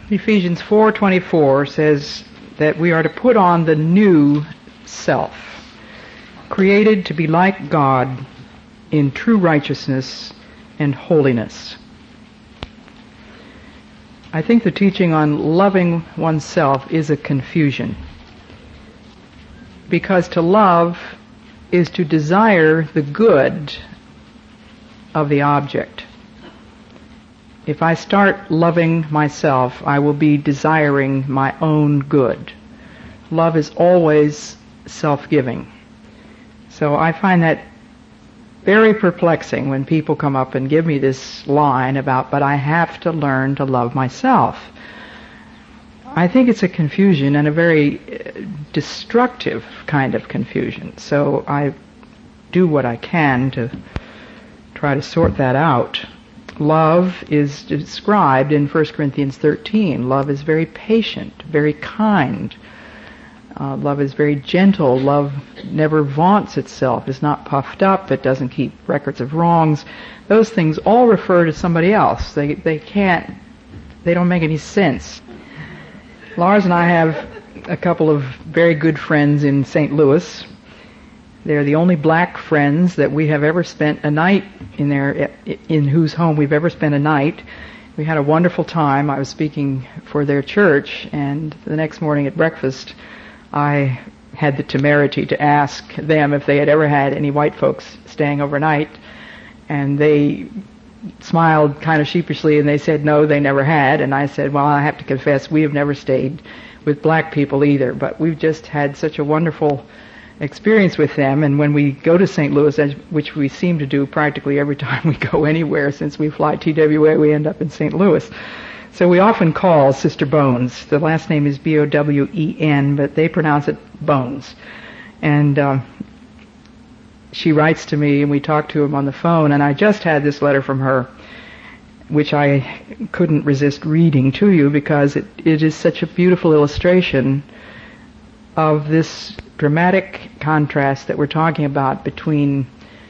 Ephesians 4:24 says that we are to put on the new self, created to be like God in true righteousness and holiness. I think the teaching on loving oneself is a confusion, because to love is to desire the good of the object. If I start loving myself, I will be desiring my own good. Love is always self-giving. So I find that very perplexing when people come up and give me this line about, but I have to learn to love myself. I think it's a confusion, and a very destructive kind of confusion. So I do what I can to try to sort that out. Love is described in 1 Corinthians 13. Love is very patient, very kind. Love is very gentle. Love never vaunts itself, is not puffed up, it doesn't keep records of wrongs. Those things all refer to somebody else. They don't make any sense. Lars and I have a couple of very good friends in St. Louis. They're the only black friends that we have ever spent a night in whose home we've ever spent a night. We had a wonderful time. I was speaking for their church, and the next morning at breakfast, I had the temerity to ask them if they had ever had any white folks staying overnight, and they smiled kind of sheepishly, and they said no, they never had. And I said, well, I have to confess, we have never stayed with black people either, but we've just had such a wonderful experience with them. And when we go to St. Louis, which we seem to do practically every time we go anywhere, since we fly TWA, we end up in St. Louis. So we often call Sister Bones. The last name is B-O-W-E-N, but they pronounce it Bones. And she writes to me, and we talk to him on the phone, and I just had this letter from her, which I couldn't resist reading to you, because it is such a beautiful illustration of this dramatic contrast that we're talking about between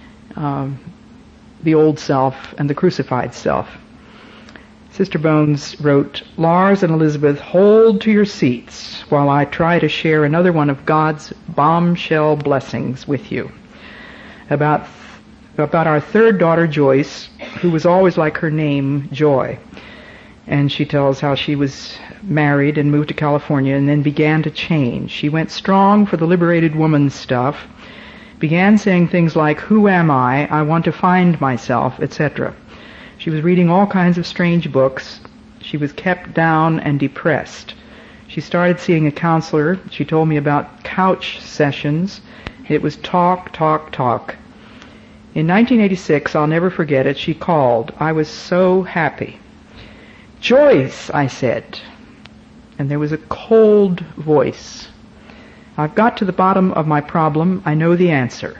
the old self and the crucified self. Sister Bones wrote, Lars and Elizabeth, hold to your seats while I try to share another one of God's bombshell blessings with you. About our third daughter, Joyce, who was always like her name, Joy. And she tells how she was married and moved to California and then began to change. She went strong for the liberated woman stuff, began saying things like, who am I want to find myself, etc. She was reading all kinds of strange books. She was kept down and depressed. She started seeing a counselor. She told me about couch sessions. It was talk, talk, talk. In 1986, I'll never forget it, she called. I was so happy. Joyce, I said, and there was a cold voice. I've got to the bottom of my problem. I know the answer.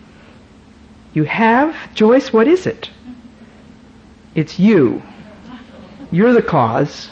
You have? Joyce, what is it? It's you. You're the cause.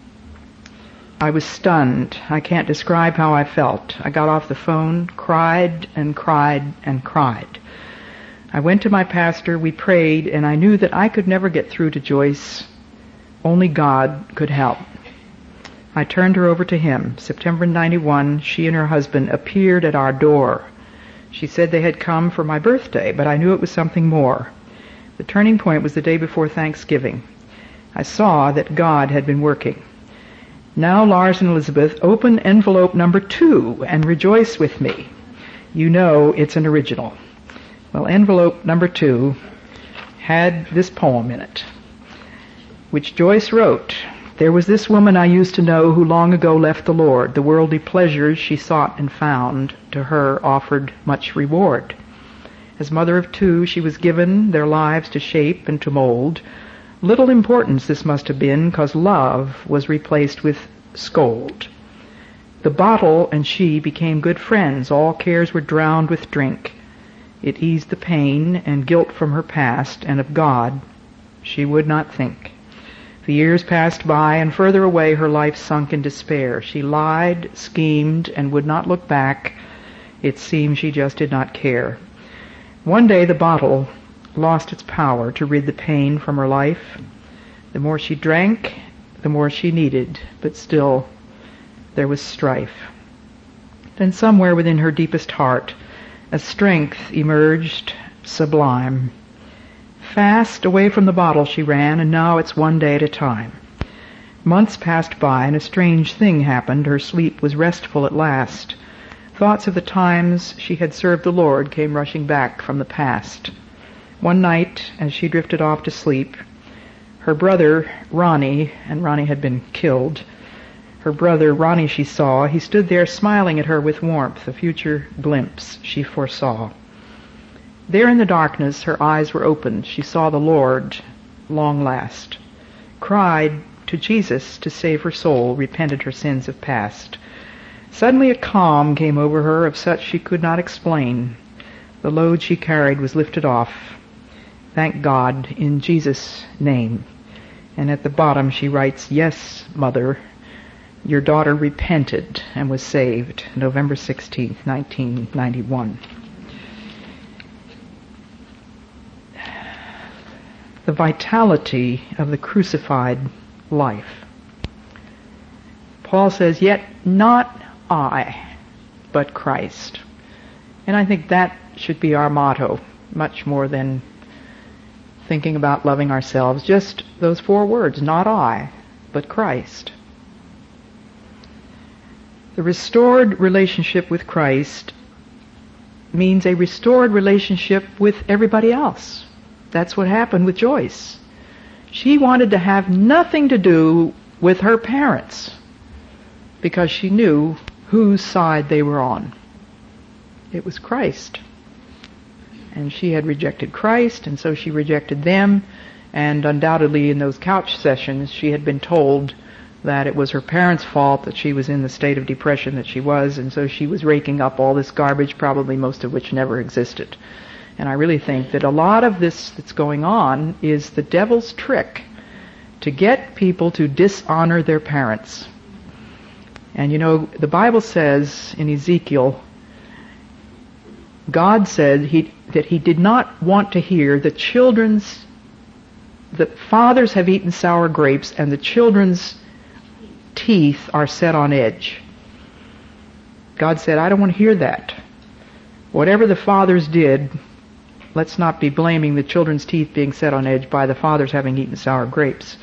I was stunned. I can't describe how I felt. I got off the phone, cried and cried and cried. I went to my pastor, we prayed, and I knew that I could never get through to Joyce. Only God could help. I turned her over to him. September 91, she and her husband appeared at our door. She said they had come for my birthday, but I knew it was something more. The turning point was the day before Thanksgiving. I saw that God had been working. Now, Lars and Elizabeth, open envelope number 2 and rejoice with me. You know it's an original. Well, envelope number 2 had this poem in it, which Joyce wrote. There was this woman I used to know who long ago left the Lord. The worldly pleasures she sought and found to her offered much reward. As mother of 2, she was given their lives to shape and to mold. Little importance this must have been, 'cause love was replaced with scold. The bottle and she became good friends. All cares were drowned with drink. It eased the pain and guilt from her past, and of God she would not think. The years passed by, and further away her life sunk in despair. She lied, schemed, and would not look back. It seemed she just did not care. One day the bottle lost its power to rid the pain from her life. The more she drank, the more she needed, but still there was strife. Then somewhere within her deepest heart, a strength emerged sublime. Fast away from the bottle she ran, and now it's one day at a time. Months passed by, and a strange thing happened. Her sleep was restful at last. Thoughts of the times she had served the Lord came rushing back from the past. One night, as she drifted off to sleep, her brother, Ronnie, and Ronnie had been killed. Her brother, Ronnie, she saw. He stood there smiling at her with warmth, a future glimpse she foresaw. There in the darkness, her eyes were opened. She saw the Lord, long last. Cried to Jesus to save her soul, repented her sins of past. Suddenly a calm came over her of such she could not explain. The load she carried was lifted off. Thank God, in Jesus' name. And at the bottom she writes, "Yes, Mother, your daughter repented and was saved." November 16th, 1991. The vitality of the crucified life. Paul says, "Yet not I, but Christ." And I think that should be our motto, much more than thinking about loving ourselves. Just those 4 words, not I, but Christ. The restored relationship with Christ means a restored relationship with everybody else. That's what happened with Joyce. She wanted to have nothing to do with her parents because she knew whose side they were on. It was Christ. And she had rejected Christ, and so she rejected them, and undoubtedly in those couch sessions she had been told that it was her parents' fault that she was in the state of depression that she was, and so she was raking up all this garbage, probably most of which never existed. And I really think that a lot of this that's going on is the devil's trick to get people to dishonor their parents. And you know, the Bible says in Ezekiel, God said that he did not want to hear the fathers have eaten sour grapes and the children's teeth are set on edge. God said, I don't want to hear that. Whatever the fathers did, let's not be blaming the children's teeth being set on edge by the fathers having eaten sour grapes.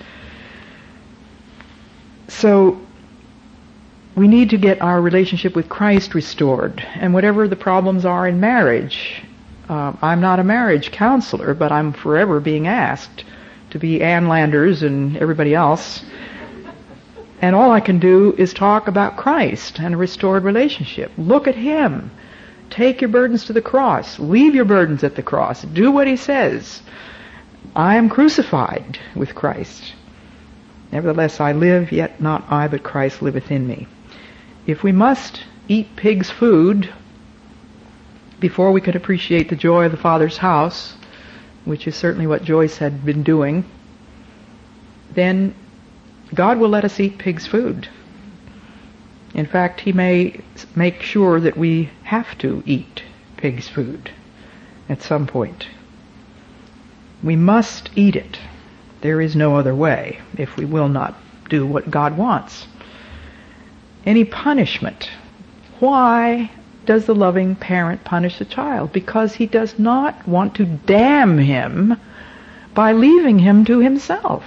So we need to get our relationship with Christ restored. And whatever the problems are in marriage, I'm not a marriage counselor, but I'm forever being asked to be Ann Landers and everybody else. And all I can do is talk about Christ and a restored relationship. Look at Him. Take your burdens to the cross. Leave your burdens at the cross. Do what He says. I am crucified with Christ. Nevertheless, I live, yet not I, but Christ liveth in me. If we must eat pig's food before we could appreciate the joy of the Father's house, which is certainly what Joyce had been doing, then God will let us eat pig's food. In fact, He may make sure that we have to eat pig's food at some point. We must eat it. There is no other way if we will not do what God wants. Any punishment. Why does the loving parent punish the child? Because he does not want to damn him by leaving him to himself.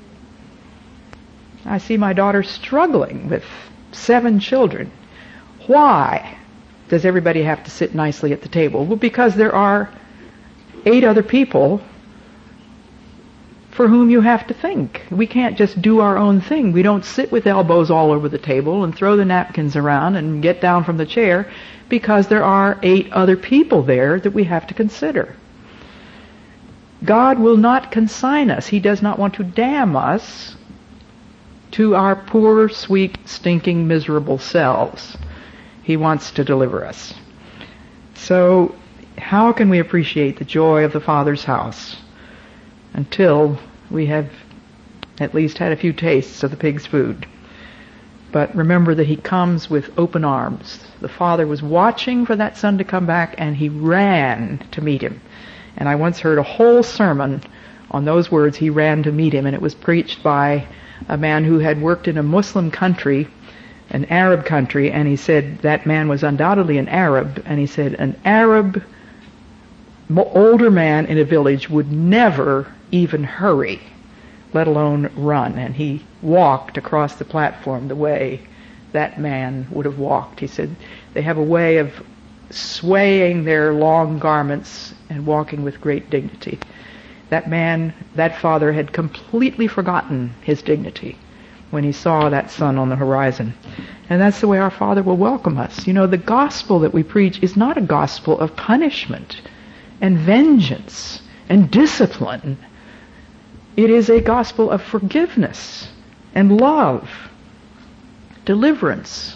I see my daughter struggling with 7 children. Why does everybody have to sit nicely at the table? Well, because there are 8 other people for whom you have to think. We can't just do our own thing. We don't sit with elbows all over the table and throw the napkins around and get down from the chair, because there are 8 other people there that we have to consider. God will not consign us. He does not want to damn us to our poor, sweet, stinking, miserable selves. He wants to deliver us. So, how can we appreciate the joy of the Father's house until we have at least had a few tastes of the pig's food? But remember that He comes with open arms. The Father was watching for that Son to come back, and He ran to meet Him. And I once heard a whole sermon on those words, He ran to meet Him, and it was preached by a man who had worked in a Muslim country, an Arab country, and he said that man was undoubtedly an Arab, and he said an Arab older man in a village would never even hurry, let alone run. And he walked across the platform the way that man would have walked. He said they have a way of swaying their long garments and walking with great dignity. That man, that father, had completely forgotten his dignity when he saw that sun on the horizon. And that's the way our Father will welcome us. You know, the gospel that we preach is not a gospel of punishment and vengeance and discipline. It is a gospel of forgiveness and love, deliverance,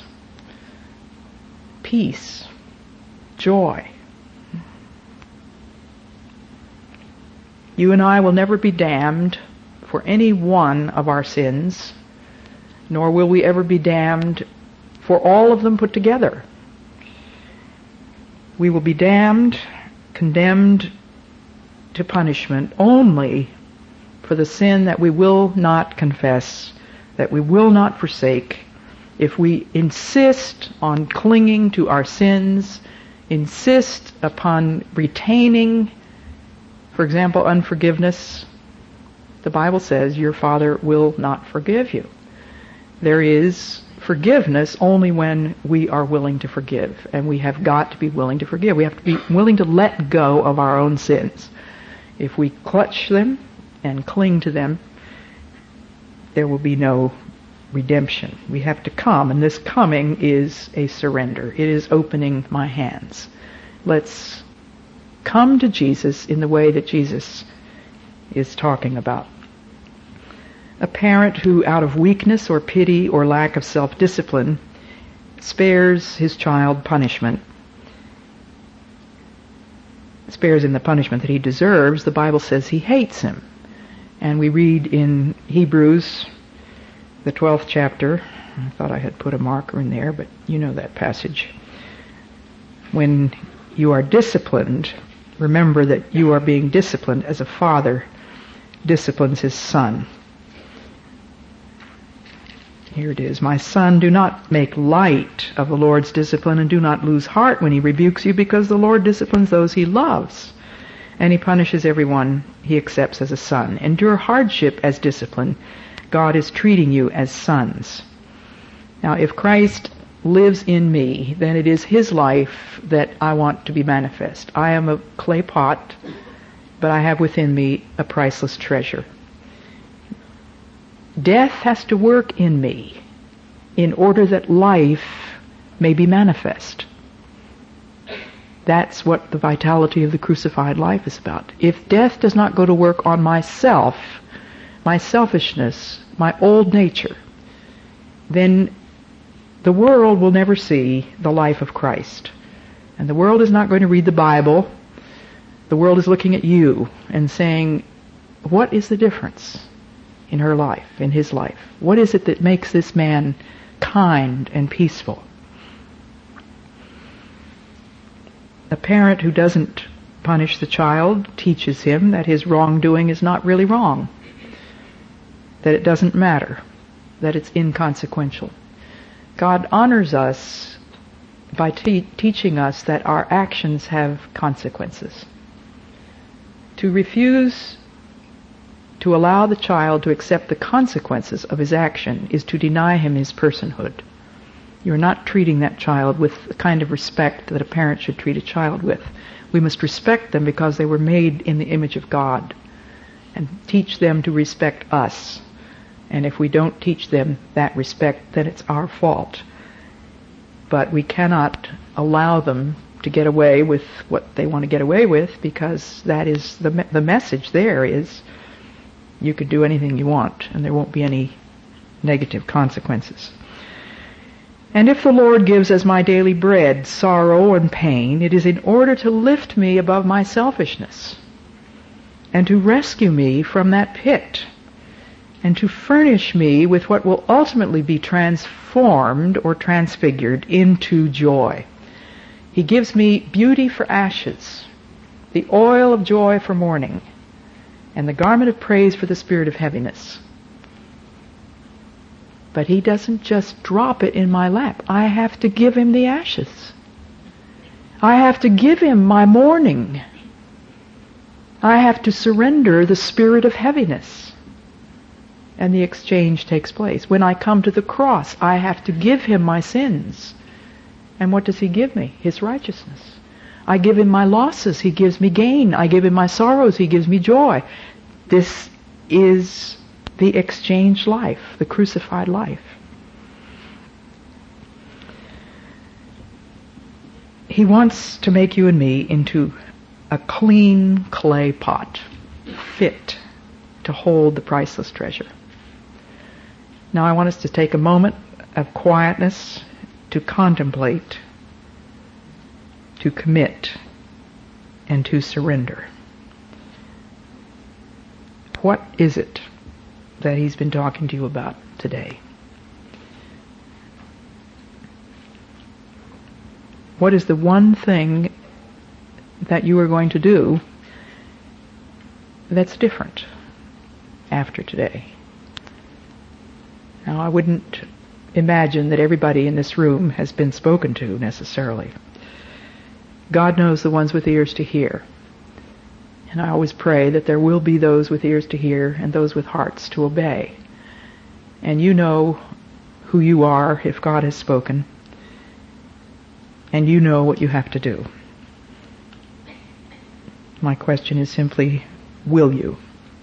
peace, joy. You and I will never be damned for any one of our sins, nor will we ever be damned for all of them put together. We will be damned, condemned to punishment only for the sin that we will not confess, that we will not forsake. If we insist on clinging to our sins, insist upon retaining, for example, unforgiveness, the Bible says your Father will not forgive you. There is forgiveness only when we are willing to forgive, and we have got to be willing to forgive. We have to be willing to let go of our own sins. If we clutch them and cling to them, there will be no redemption. We have to come, and this coming is a surrender. It is opening my hands. Let's come to Jesus in the way that Jesus is talking about. A parent who, out of weakness or pity or lack of self-discipline, spares his child punishment, spares him the punishment that he deserves, the Bible says he hates him. And we read in Hebrews, the 12th chapter, I thought I had put a marker in there, but you know that passage. When you are disciplined, remember that you are being disciplined as a father disciplines his son. Here it is. My son, do not make light of the Lord's discipline, and do not lose heart when he rebukes you, because the Lord disciplines those he loves, and he punishes everyone he accepts as a son. Endure hardship as discipline. God is treating you as sons. Now, if Christ lives in me, then it is his life that I want to be manifest. I am a clay pot, but I have within me a priceless treasure. Death has to work in me in order that life may be manifest. That's what the vitality of the crucified life is about. If death does not go to work on myself, my selfishness, my old nature, then the world will never see the life of Christ. And the world is not going to read the Bible. The world is looking at you and saying, what is the difference in her life, in his life? What is it that makes this man kind and peaceful? A parent who doesn't punish the child teaches him that his wrongdoing is not really wrong, that it doesn't matter, that it's inconsequential. God honors us by teaching us that our actions have consequences. To refuse to allow the child to accept the consequences of his action is to deny him his personhood. You're not treating that child with the kind of respect that a parent should treat a child with. We must respect them because they were made in the image of God, and teach them to respect us. And if we don't teach them that respect, then it's our fault. But we cannot allow them to get away with what they want to get away with, because that is the message there is you can do anything you want and there won't be any negative consequences. And if the Lord gives as my daily bread sorrow and pain, it is in order to lift me above my selfishness and to rescue me from that pit, and to furnish me with what will ultimately be transformed or transfigured into joy. He gives me beauty for ashes, the oil of joy for mourning, and the garment of praise for the spirit of heaviness. But he doesn't just drop it in my lap. I have to give him the ashes. I have to give him my mourning. I have to surrender the spirit of heaviness. And the exchange takes place. When I come to the cross, I have to give him my sins. And what does he give me? His righteousness. I give him my losses. He gives me gain. I give him my sorrows. He gives me joy. This is the exchanged life, the crucified life. He wants to make you and me into a clean clay pot, fit to hold the priceless treasure. Now I want us to take a moment of quietness to contemplate, to commit, and to surrender. What is it that he's been talking to you about today? What is the one thing that you are going to do that's different after today? Now, I wouldn't imagine that everybody in this room has been spoken to necessarily. God knows the ones with ears to hear. And I always pray that there will be those with ears to hear and those with hearts to obey. And you know who you are if God has spoken. And you know what you have to do. My question is simply, will you?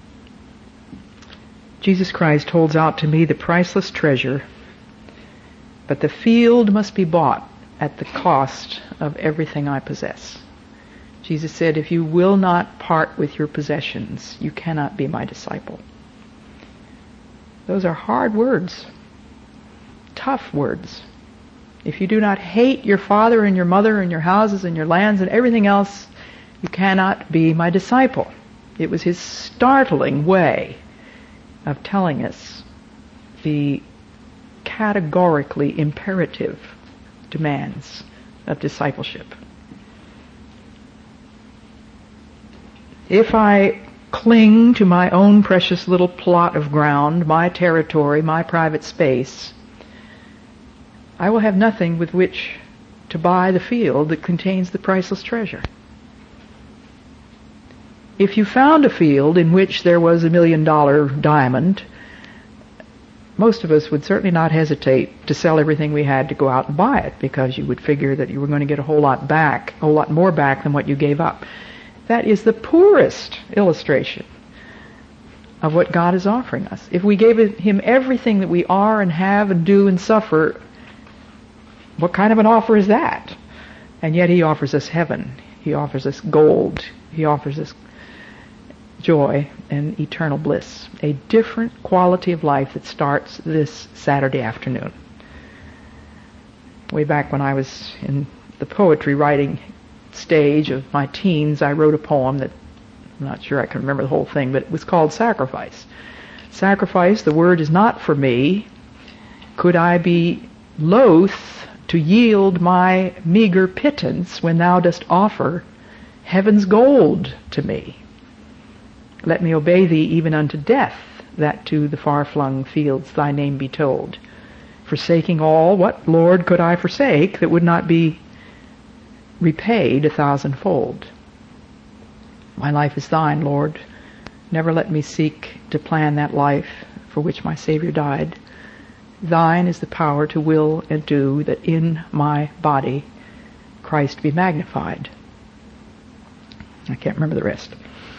Jesus Christ holds out to me the priceless treasure, but the field must be bought at the cost of everything I possess. Jesus said, if you will not part with your possessions, you cannot be my disciple. Those are hard words, tough words. If you do not hate your father and your mother and your houses and your lands and everything else, you cannot be my disciple. It was his startling way of telling us the categorically imperative demands of discipleship. If I cling to my own precious little plot of ground, my territory, my private space, I will have nothing with which to buy the field that contains the priceless treasure. If you found a field in which there was $1 million diamond, most of us would certainly not hesitate to sell everything we had to go out and buy it, because you would figure that you were going to get a whole lot more back than what you gave up. That is the poorest illustration of what God is offering us. If we gave him everything that we are and have and do and suffer, what kind of an offer is that? And yet he offers us heaven. He offers us gold. He offers us joy and eternal bliss. A different quality of life that starts this Saturday afternoon. Way back when I was in the poetry writing stage of my teens, I wrote a poem that I'm not sure I can remember the whole thing, but it was called Sacrifice. Sacrifice, the word is not for me. Could I be loath to yield my meager pittance when thou dost offer heaven's gold to me? Let me obey thee even unto death, that to the far-flung fields thy name be told. Forsaking all, what, Lord, could I forsake that would not be repaid 1,000-fold? My life is thine, Lord. Never let me seek to plan that life for which my Savior died. Thine is the power to will and do, that in my body Christ be magnified. I can't remember the rest.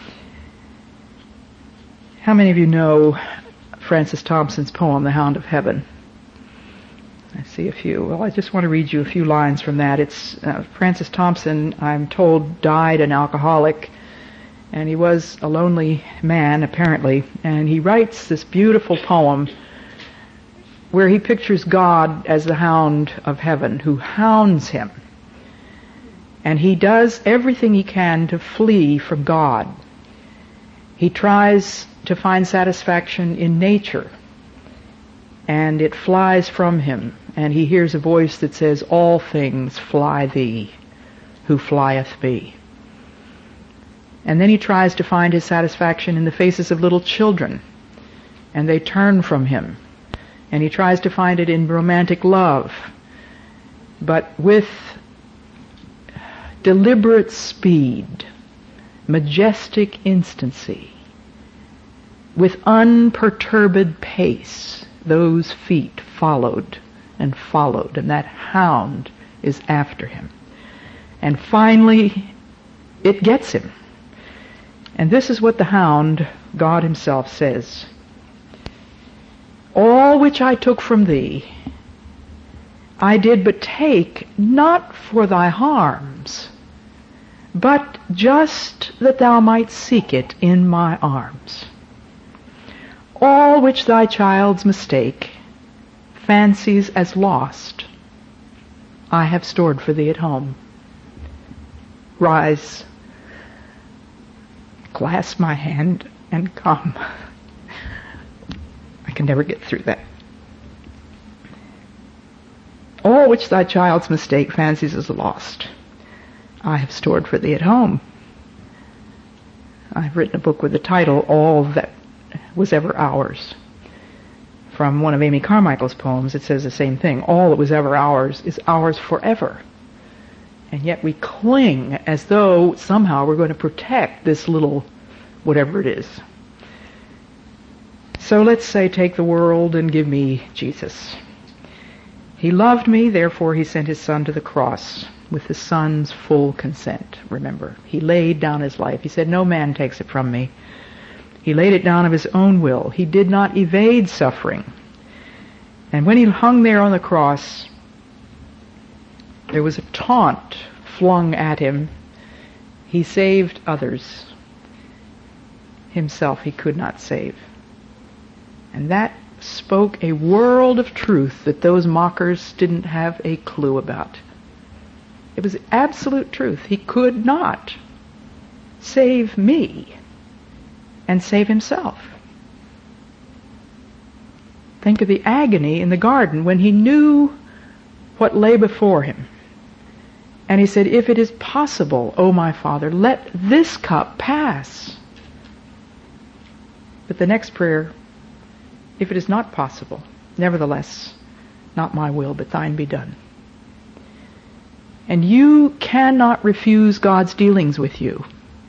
How many of you know Francis Thompson's poem, The Hound of Heaven? I see a few. Well, I just want to read you a few lines from that. It's Francis Thompson, I'm told, died an alcoholic, and he was a lonely man, apparently, and he writes this beautiful poem where he pictures God as the hound of heaven who hounds him, and he does everything he can to flee from God. He tries to find satisfaction in nature, and it flies from him, and he hears a voice that says, all things fly thee, who flieth me. And then he tries to find his satisfaction in the faces of little children, and they turn from him, And he tries to find it in romantic love, but with deliberate speed, majestic instancy, with unperturbed pace, those feet followed, and that hound is after him. And finally, it gets him. And this is what the hound, God himself, says. All which I took from thee, I did but take, not for thy harms, but just that thou might seek it in my arms. All which thy child's mistake fancies as lost, I have stored for thee at home. Rise, clasp my hand, and come. I can never get through that. All which thy child's mistake fancies as lost, I have stored for thee at home. I've written a book with the title, All That Was Ever Ours. From one of Amy Carmichael's poems, it says the same thing. All that was ever ours is ours forever. And yet we cling as though somehow we're going to protect this little whatever it is. So let's say, take the world and give me Jesus. He loved me, therefore he sent his Son to the cross with the Son's full consent. Remember, he laid down his life. He said, no man takes it from me. He laid it down of his own will. He did not evade suffering. And when he hung there on the cross, there was a taunt flung at him. He saved others. Himself he could not save. And that spoke a world of truth that those mockers didn't have a clue about. It was absolute truth. He could not save me and save himself. Think of the agony in the garden when he knew what lay before him. And he said, if it is possible, O my Father, let this cup pass. But the next prayer, if it is not possible, nevertheless, not my will, but thine be done. And you cannot refuse God's dealings with you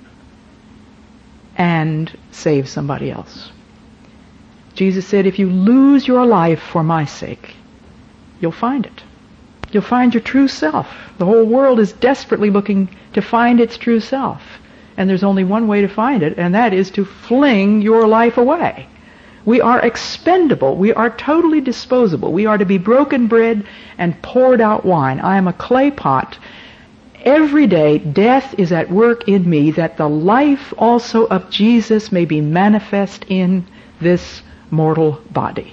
and save somebody else. Jesus said, if you lose your life for my sake, you'll find it. You'll find your true self. The whole world is desperately looking to find its true self. And there's only one way to find it, and that is to fling your life away. We are expendable. We are totally disposable. We are to be broken bread and poured out wine. I am a clay pot. Every day death is at work in me, that the life also of Jesus may be manifest in this mortal body.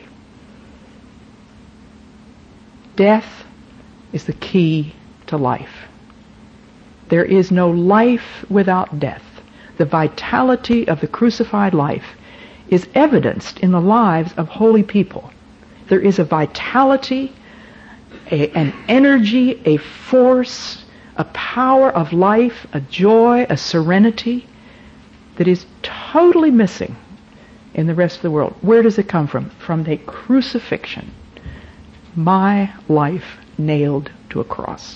Death is the key to life. There is no life without death. The vitality of the crucified life is evidenced in the lives of holy people. There is a vitality, an energy, a force, a power of life, a joy, a serenity that is totally missing in the rest of the world. Where does it come from? From the crucifixion. My life nailed to a cross.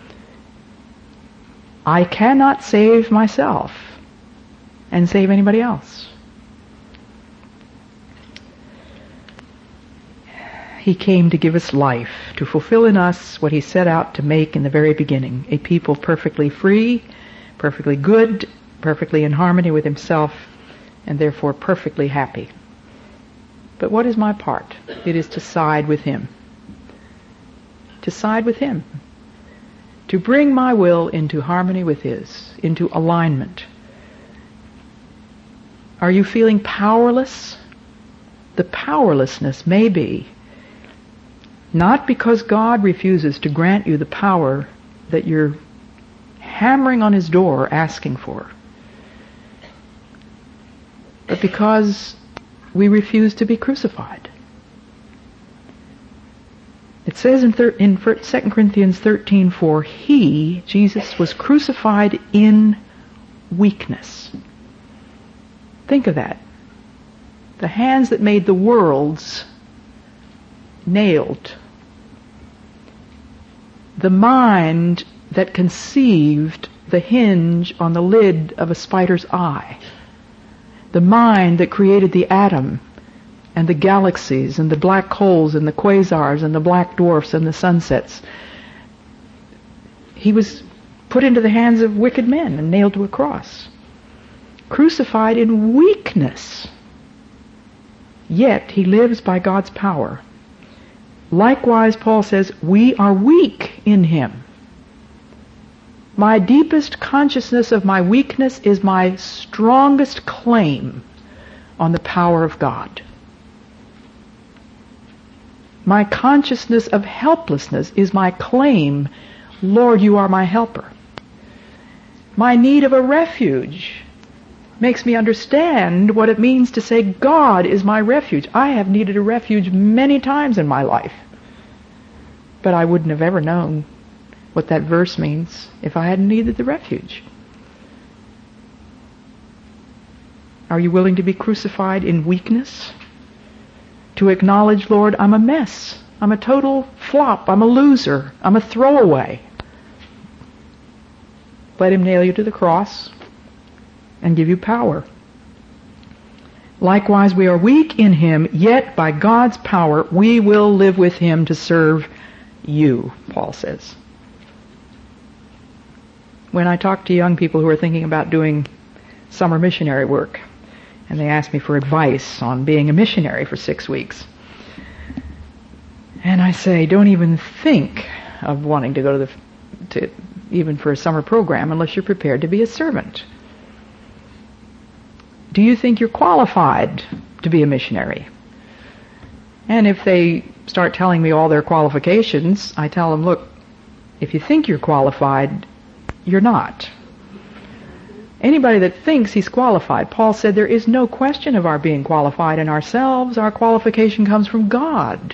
I cannot save myself and save anybody else. He came to give us life, to fulfill in us what he set out to make in the very beginning, a people perfectly free, perfectly good, perfectly in harmony with himself, and therefore perfectly happy. But what is my part? It is to side with him. To side with him. To bring my will into harmony with his, into alignment. Are you feeling powerless? The powerlessness may be not because God refuses to grant you the power that you're hammering on his door asking for, but because we refuse to be crucified. It says in 2 Corinthians 13:4, he, Jesus, was crucified in weakness. Think of that. The hands that made the worlds nailed. The mind that conceived the hinge on the lid of a spider's eye. The mind that created the atom and the galaxies and the black holes and the quasars and the black dwarfs and the sunsets. He was put into the hands of wicked men and nailed to a cross. Crucified in weakness. Yet he lives by God's power. Likewise, Paul says, we are weak in him. My deepest consciousness of my weakness is my strongest claim on the power of God. My consciousness of helplessness is my claim, Lord, you are my helper. My need of a refuge makes me understand what it means to say, God is my refuge. I have needed a refuge many times in my life, but I wouldn't have ever known what that verse means if I hadn't needed the refuge. Are you willing to be crucified in weakness? To acknowledge, Lord, I'm a mess. I'm a total flop. I'm a loser. I'm a throwaway. Let him nail you to the cross and give you power. Likewise, we are weak in him, yet by God's power we will live with him to serve you, Paul says. When I talk to young people who are thinking about doing summer missionary work, and they ask me for advice on being a missionary for 6 weeks, and I say, don't even think of wanting to go to even for a summer program unless you're prepared to be a servant. Do you think you're qualified to be a missionary? And if they start telling me all their qualifications, I tell them, look, if you think you're qualified, you're not. Anybody that thinks he's qualified, Paul said there is no question of our being qualified in ourselves. Our qualification comes from God.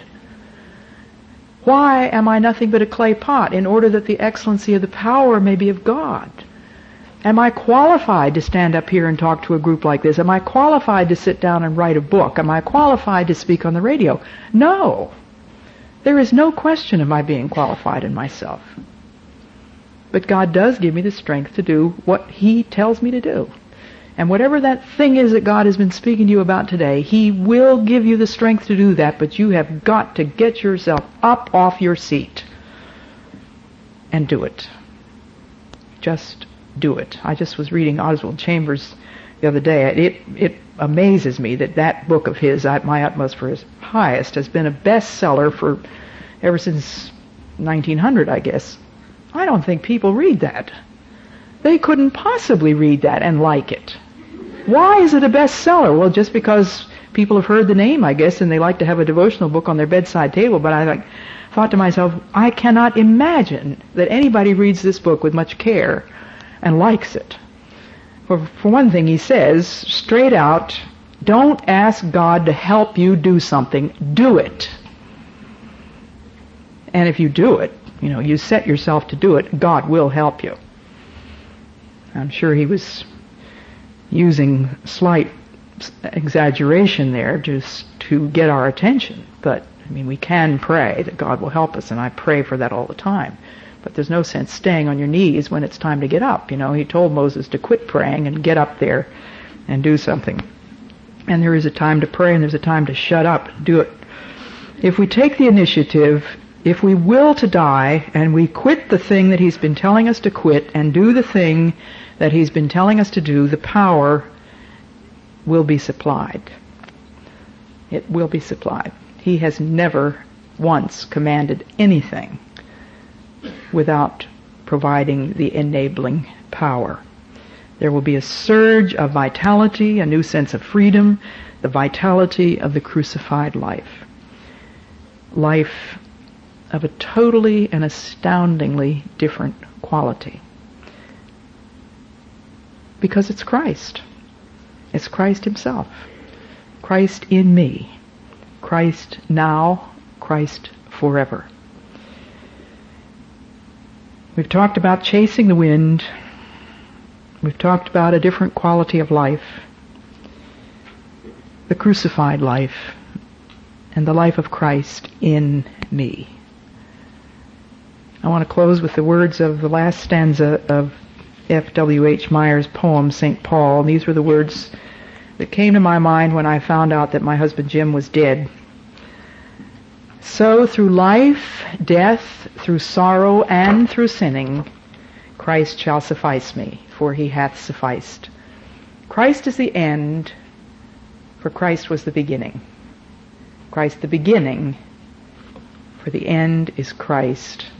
Why am I nothing but a clay pot? In order that the excellency of the power may be of God. Am I qualified to stand up here and talk to a group like this? Am I qualified to sit down and write a book? Am I qualified to speak on the radio? No. There is no question of my being qualified in myself. But God does give me the strength to do what he tells me to do. And whatever that thing is that God has been speaking to you about today, he will give you the strength to do that, but you have got to get yourself up off your seat and do it. Just do it. I just was reading Oswald Chambers the other day. It amazes me that book of his, My Utmost for His Highest, has been a bestseller for ever since 1900, I guess. I don't think people read that. They couldn't possibly read that and like it. Why is it a bestseller? Well, just because people have heard the name, I guess, and they like to have a devotional book on their bedside table. But I thought to myself, I cannot imagine that anybody reads this book with much care and likes it. For one thing, he says, straight out, don't ask God to help you do something. Do it. And if you do it, you set yourself to do it, God will help you. I'm sure he was using slight exaggeration there just to get our attention. But, we can pray that God will help us, and I pray for that all the time. But there's no sense staying on your knees when it's time to get up. He told Moses to quit praying and get up there and do something. And there is a time to pray and there's a time to shut up. Do it. If we take the initiative, if we will to die and we quit the thing that he's been telling us to quit and do the thing that he's been telling us to do, the power will be supplied. It will be supplied. He has never once commanded anything without providing the enabling power. There will be a surge of vitality, a new sense of freedom, the vitality of the crucified life. Life of a totally and astoundingly different quality. Because it's Christ. It's Christ himself. Christ in me. Christ now, Christ forever. We've talked about chasing the wind. We've talked about a different quality of life. The crucified life. and the life of Christ in me. I want to close with the words of the last stanza of F.W.H. Meyer's poem, St. Paul. And these were the words that came to my mind when I found out that my husband Jim was dead. So through life, death, through sorrow, and through sinning, Christ shall suffice me, for he hath sufficed. Christ is the end, for Christ was the beginning. Christ the beginning, for the end is Christ.